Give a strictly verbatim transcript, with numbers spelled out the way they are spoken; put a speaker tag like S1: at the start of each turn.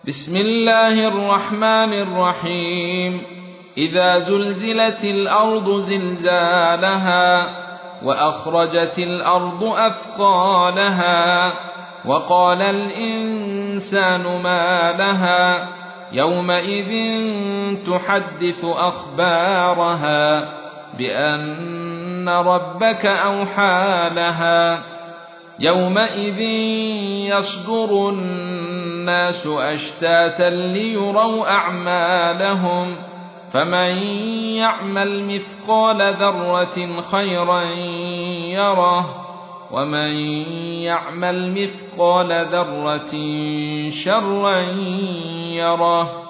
S1: بسم الله الرحمن الرحيم إذا زلزلت الأرض زلزالها وأخرجت الأرض أثقالها وقال الإنسان ما لها يومئذ تحدث أخبارها بأن ربك أوحى لها يومئذ يصدر الناس أشتاتا ليروا أعمالهم فمن يعمل مثقال ذرة خيرا يره ومن يعمل مثقال ذرة شرا يره